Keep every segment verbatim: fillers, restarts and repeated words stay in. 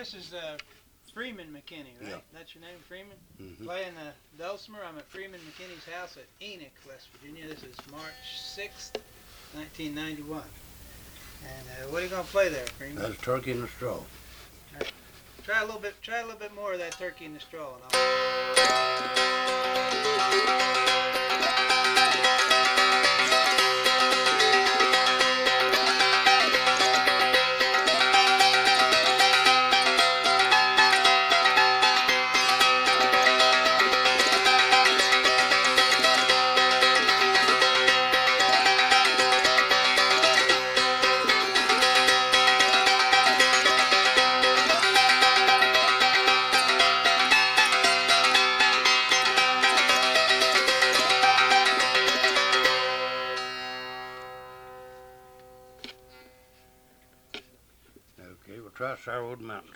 this is uh, Freeman McKinney, right? Yeah. That's your name, Freeman? Mm-hmm. Playing the dulcimer. I'm at Freeman McKinney's house at Enoch, West Virginia. This is March sixth, nineteen ninety-one. And uh, what are you going to play there, Freeman? That's Turkey in the Straw. Try a little bit. Try a little bit more of that Turkey in the Straw. And Okay, we'll try Sourwood Mountains.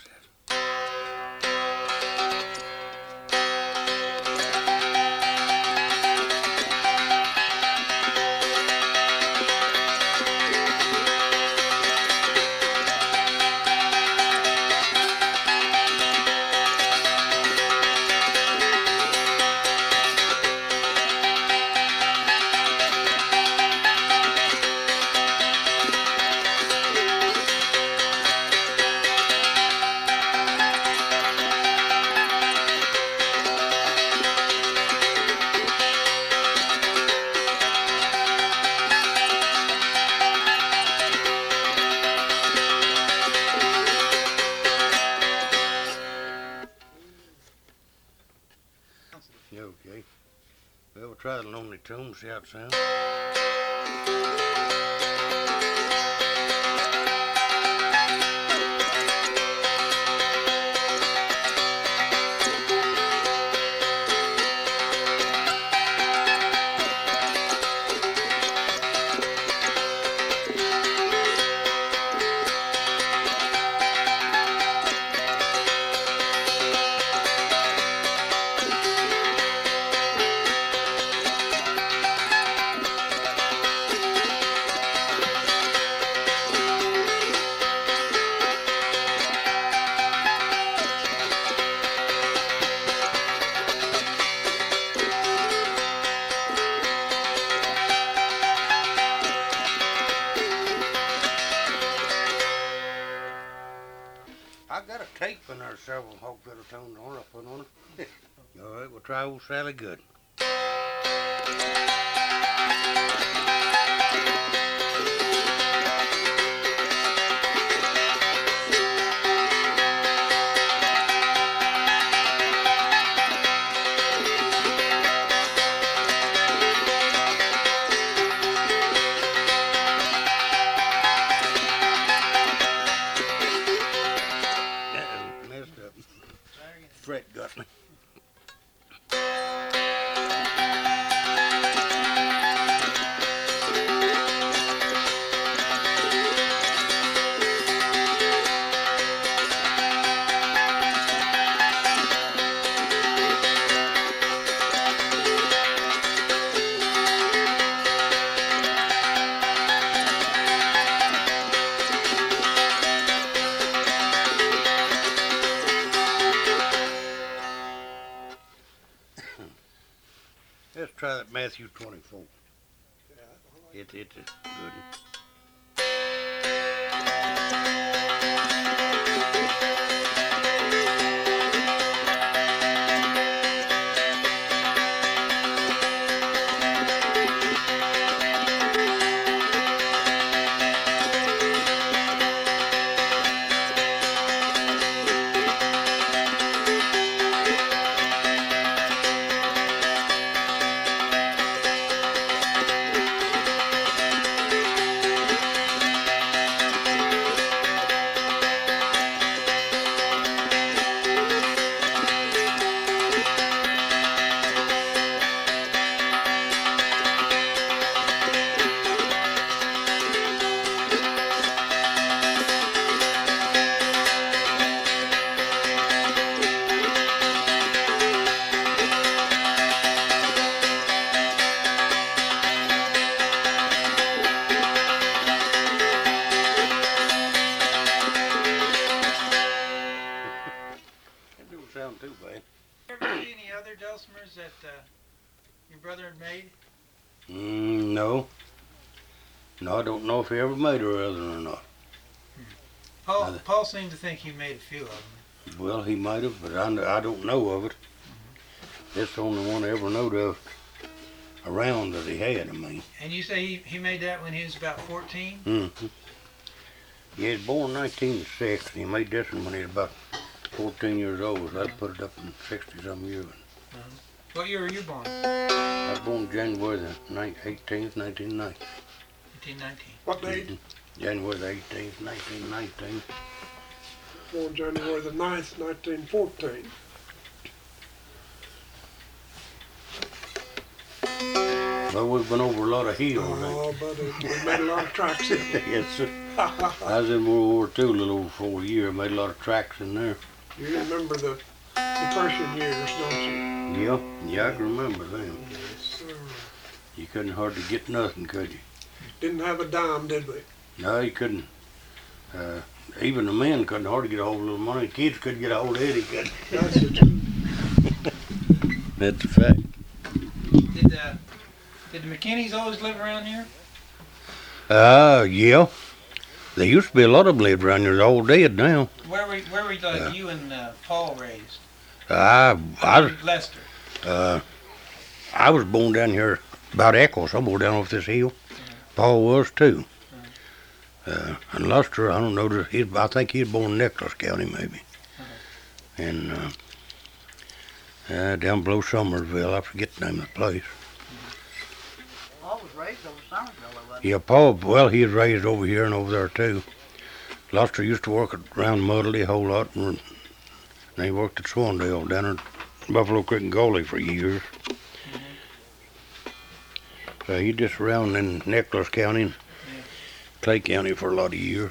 Yeah, okay. Well, we'll try the Lonely Tomb, see how it sounds. I got a tape in there, several hog fiddle tones on it, I put on it. All right, we'll try old Sally Good. Uh-oh, messed up. Fret got me. Let's try that Matthew twenty-four. It, it's a good one. too bad. You ever see any other dulcimers that uh, your brother had made? Mm, no. No, I don't know if he ever made her other or not. Paul, Uh, Paul seemed to think he made a few of them. Well, he might have, but I, I don't know of it. Mm-hmm. It's the only one I ever knowed of around that he had, I mean. And you say he, he made that when he was about fourteen? Mm-hmm. He was born in nineteen oh six, and he made this one when he was about fourteen years old, so I'd put it up in sixty-some years. Uh-huh. What year were you born? I was born January the eighteenth, nineteen ninety. eighteen nineteen. What date? Mm-hmm. January the eighteenth, nineteen nineteen. Born January the ninth, nineteen fourteen. Well, we've been over a lot of hills. Oh, but it, we made a lot of tracks in it. Yes, sir. I was in World War Two a little over four years. Made a lot of tracks in there. You remember the Depression years, don't you? Yeah, yeah, I can remember them. Yes, sir. You couldn't hardly get nothing, could you? Didn't have a dime, did we? No, you couldn't. Uh, even the men couldn't hardly get a hold of the money. The kids couldn't get a hold of it. Could. That's the truth. That's a fact. Did uh, did the McKinneys always live around here? Uh, yeah. There used to be a lot of them lived around here. They're all dead now. Where were where were like Yeah. you and uh, Paul raised? I, I, was, Lester. uh, I was born down here about Echo, somewhere down off this hill. Paul was too. Uh, and Luster, I don't know, that he, I think he was born in Nicholas County maybe. And uh, uh, down below Somersville, I forget the name of the place. Paul was raised over Somersville, wasn't Yeah, Paul, well, he was raised over here and over there too. Luster used to work around Muddley a whole lot, and and he worked at Swandale down at Buffalo Creek and Gully for years. So he just around in Nicholas County and Clay County for a lot of years.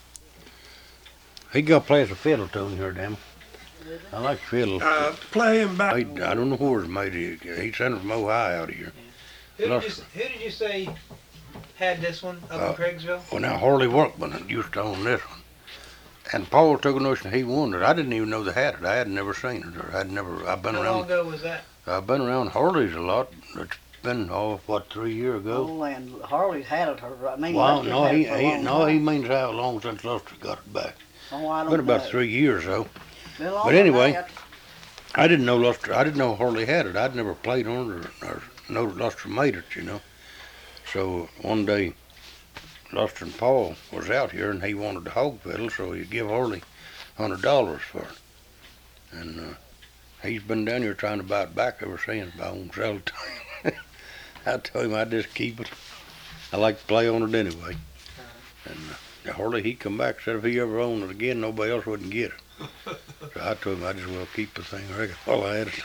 He got plays a fiddle tune here, damn. I like fiddle. Uh, playing back. I, I don't know where it's made. He, he sent it from Ohio out of here. Who did, you, Lester. who did you say had this one up Uh, in Craigsville? Well, now Harley Workman used to own this one. And Paul took a notion he wanted it. I didn't even know they had it. I had never seen it, or I'd never. I've been How long around. ago was that? I've been around Harley's a lot. It's been oh, what three years he? ago. Oh, and Harley's had it. Her, I mean, Well, Lester's no, had he, it for a he long no, he time. means how long since Luster got it back. Oh, I don't Been about know. three years though. Been But longer than anyway, that. I didn't know Luster. I didn't know Harley had it. I'd never played on it or, or know that Luster made it, you know. So one day, Luster and Paul was out here, and he wanted the hog fiddle, so he give Harley hundred dollars for it. And uh, he's been down here trying to buy it back ever since, but I won't sell it to him. I told him I'd just keep it. I like to play on it anyway. And uh, Harley, he come back and said if he ever owned it again, nobody else wouldn't get it. So I told him I'd just well keep the thing. I reckon all I had it.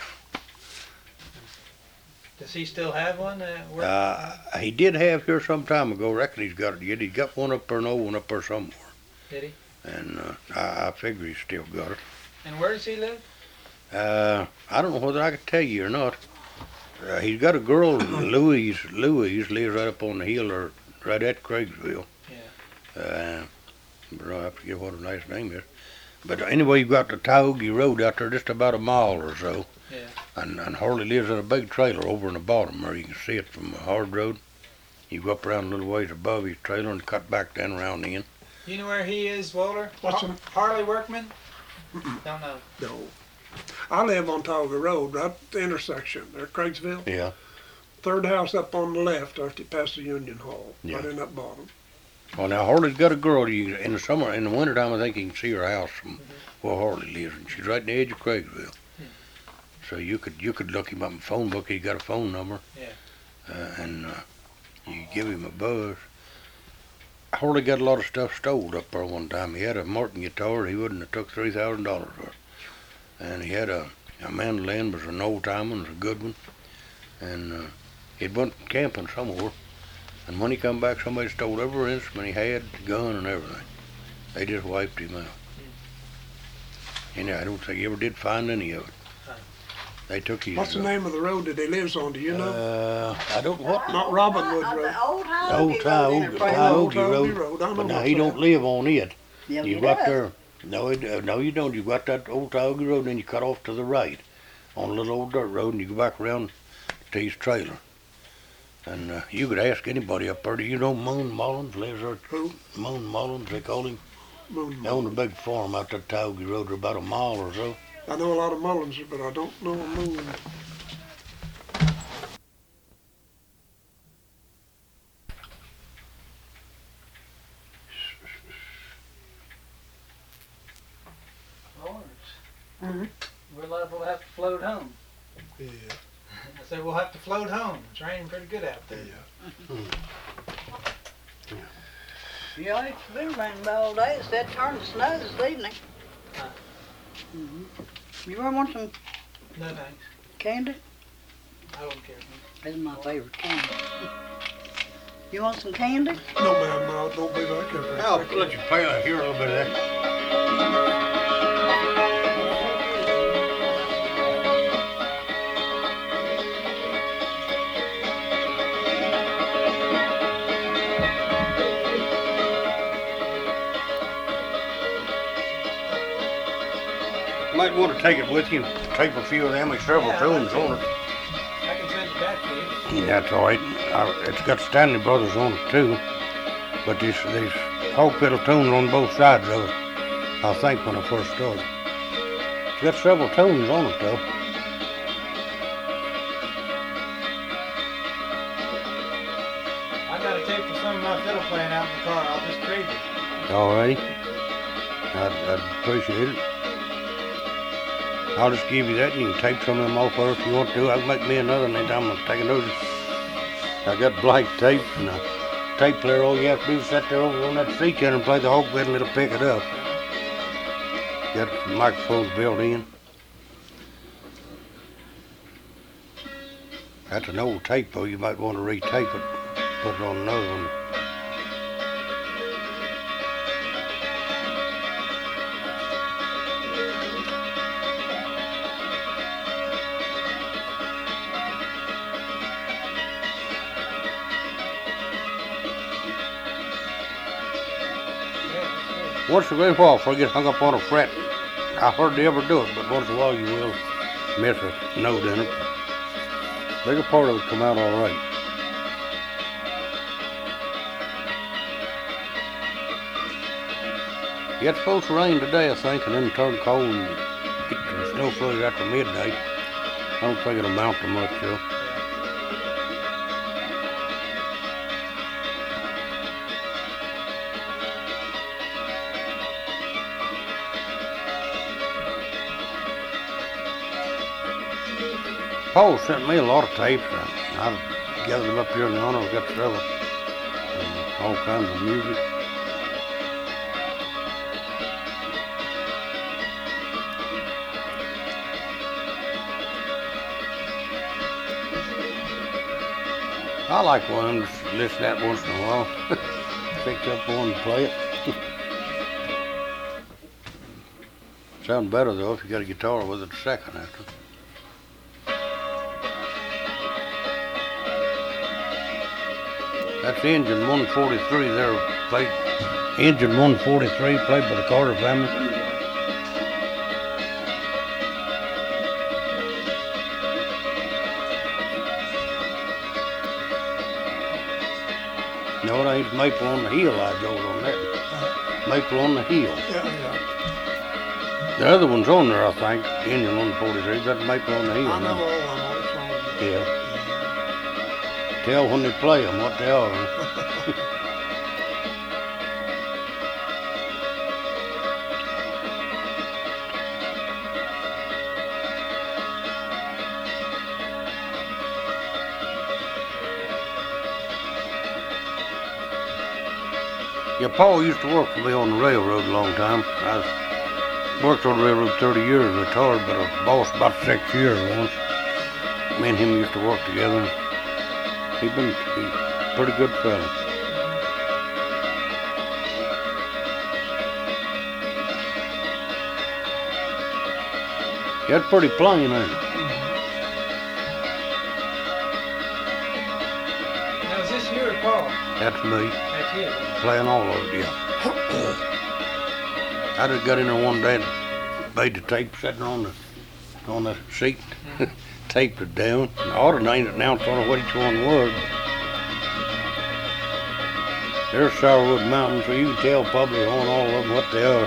Does he still have one? Uh, where- Uh, he did have here some time ago. I reckon he's got it yet. He's got one up there, an old one up there somewhere. Did he? And uh, I, I figure he's still got it. And where does he live? Uh, I don't know whether I could tell you or not. Uh, he's got a girl, Louise. Louise lives right up on the hill, or right at Craigsville. Yeah. Uh, but I forget what her last name is. But anyway, you've got the Tioga Road out there, just about a mile or so. Yeah. And, and Harley lives in a big trailer over in the bottom where you can see it from the hard road. You go up around a little ways above his trailer and cut back down around the end. You know where he is, Walter? What's Har- him? Harley Workman? Don't know. No. I live on Tioga Road, right at the intersection there, Craigsville. Yeah. Third house up on the left after you pass the Union Hall, Yeah. right in that bottom. Well, now Harley's got a girl. You, in the summer, in the wintertime, I think you can see her house from where Harley lives, and she's right in the edge of Craigsville. So you could you could look him up in the phone book. He got a phone number. Yeah. Uh, and uh, you give him a buzz. Harley got a lot of stuff stole up there one time. He had a Martin guitar. He wouldn't have took three thousand dollars for it. And he had a a mandolin, was an old time one, was a good one. And uh, he'd went camping somewhere. And when he come back, somebody stole every instrument he had, gun and everything. They just wiped him out. And I don't think he ever did find any of it. They took his. What's the uh, name of the road that he lives on? Do you know? Uh, I don't what. Not Robinwood Uh, Road. The old Old Tioga Road in Tioga- there, Craig. Tioga Old Tioga Road. Road. I know But now what's he don't that. live on it. Yeah, You he right does. there, No, it, uh, no, you don't. You got that old Tioga Road, and then you cut off to the right on a little old dirt road, and you go back around to his trailer. And uh, you could ask anybody up there. Do you know Moon Mullins lives there? Who? Moon Mullins, they call him. Moon They own a Mullins. big farm out that Tioga Road, about a mile or so. I know a lot of Mullins, but I don't know a Moon. Lawrence, Mhm. we're liable to have to float home. Yeah, I said, we'll have to float home. It's raining pretty good out there. yeah. Yeah, it's been raining all day. It's that turn to snow this evening. Huh. hmm You ever want some No thanks. candy? I don't care. That's my favorite candy. You want some candy? No, ma'am, no, don't be like that. I'll let you pay out here a little bit of that. Might want to take it with you, tape a few of them, and several Yeah, tunes that's on it. I can send it back to you. That's all right. I, it's got Stanley Brothers on it too, but there's there's hog pedal tunes on both sides of it. I think when I first started, it's got several tunes on it though. I got a tape of some of my fiddle playing out in the car. I'll just trade you. All righty, I'd, I'd appreciate it. I'll just give you that, and you can tape some of them off there if you want to. I can make me another, and then I'm gonna take a notice. I got blank tape and a tape player. All you have to do is sit there over on that seat there and play the hog pedal, it'll pick it up. Got the microphones built in. That's an old tape though, you might want to retape it, put it on another one. Once in a while, if I get hung up on a fret, I hardly ever do it, but once in a while you will miss a note in it. Bigger part of it come out all right. Yeah, it's supposed to rain today, I think, and then turn cold and get some snow flurries after midnight. I don't think it'll amount to much, though. Paul sent me a lot of tapes. and I've gathered them up here in the honor. I've got several. And all kinds of music. I like one to listen to that once in a while. Pick up one and play it. Sound better though if you got a guitar with it a second after. That's engine one forty-three there, played, engine one forty-three played by the Carter family. No, it ain't Maple on the Hill I drove on that. Maple on the Hill. Yeah, yeah. The other one's on there, I think, engine one forty-three, got Maple on the Hill. I know now. all of them. It's on. Yeah. Tell when they play them what they are. Yeah, Paul used to work for me on the railroad a long time. I worked on the railroad thirty years, retired, but I boss about six years once. Me and him used to work together. He's been a pretty good fella. That's pretty plain, ain't it? Now, is this you or Paul? That's me, That's you. playing all of it, yeah. I just got in there one day and made the tape sitting on the on the seat, taped it down. And the order named it announced on what each one was. There's Sourwood Mountain, so you can tell probably on all of them what they are.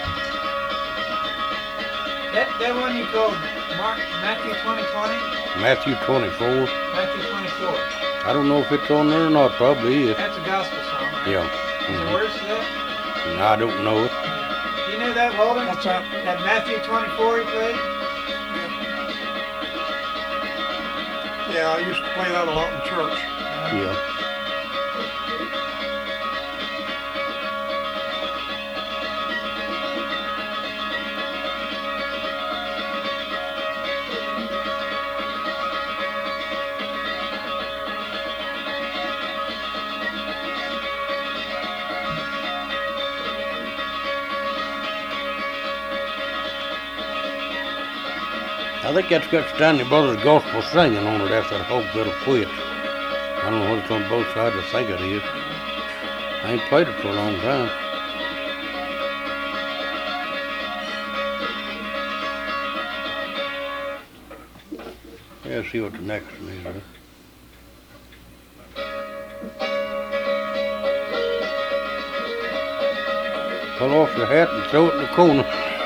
That, that one you called Mark, Matthew twenty twenty? Matthew twenty-four. Matthew twenty-four. I don't know if it's on there or not. Probably is. That's a gospel song, right? Yeah. Is Mhm. there words to that? And I don't know it. You know that, Walden? What's that? That Matthew twenty-four he played? Yeah, I used to play that a lot in church. Yeah. I think that's got Stanley Brothers Gospel Singing on it after that Hope That'll Quit. I don't know what it's on both sides. I think it is. I ain't played it for a long time. Yeah, see what the next one is. Huh? Pull off your hat and throw it in the corner.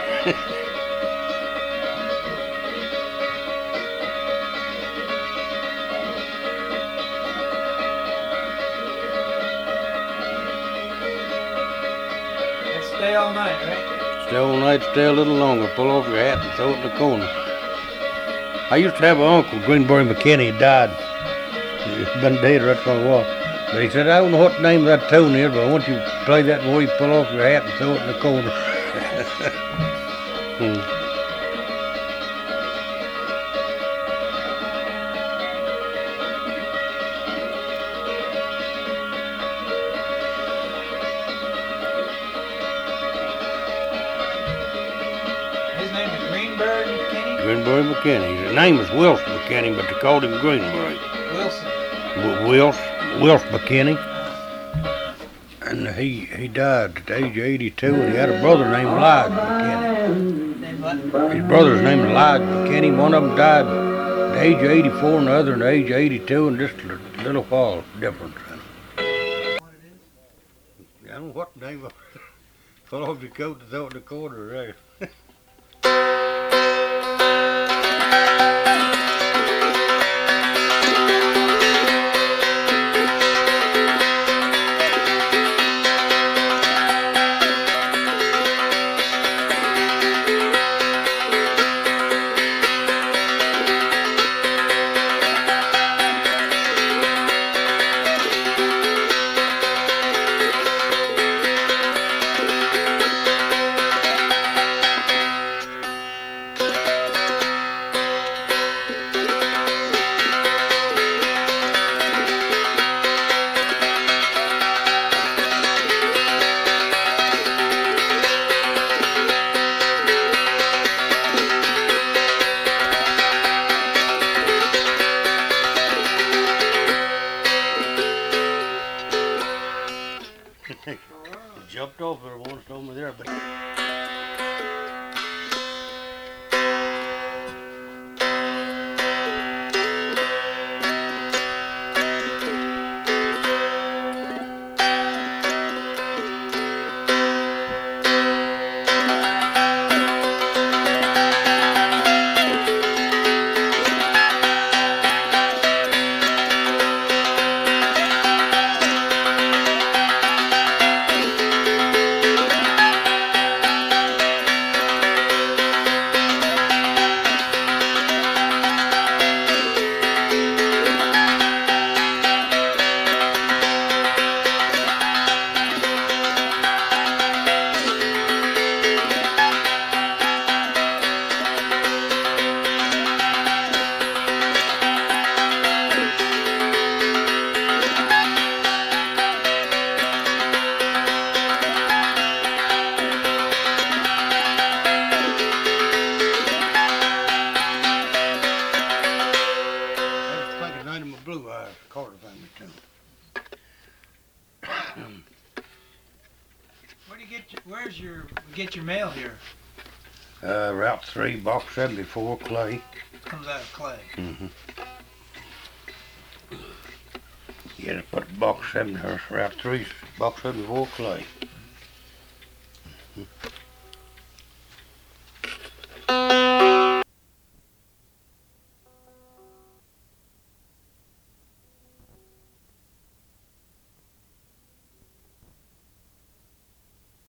That's Stay All Night, right? Stay all night, stay a little longer. Pull off your hat and throw it in the corner. I used to have an uncle, Greenberry McKinney, he died. He's been dead right for a while. But he said, I don't know what the name of that tune is, but I want you to play that before you pull off your hat and throw it in the corner. Hmm. His name is Greenberg McKinney? Greenberry McKinney. His name is Wilson McKinney, but they called him Greenberry. Wilson. W- Wills, Wills McKinney. And he he died at the age of eighty-two, and he had a brother named Elijah McKinney. Name what? His brother's name is Elijah McKinney. One of them died at the age of eighty-four, and the other at the age of eighty-two, and just a little while difference. I don't know what the name of it. Pull off your coat and throw it in the corner there. Jumped off there once over there, but Blue Eyes, Carter family tune. Where'd you get your, where's your get your mail here? Uh, Route three, Box seventy-four, Clay. Comes out of Clay. Mm-hmm. Yeah, they put Box seventy, or Route three, Box seventy-four, Clay.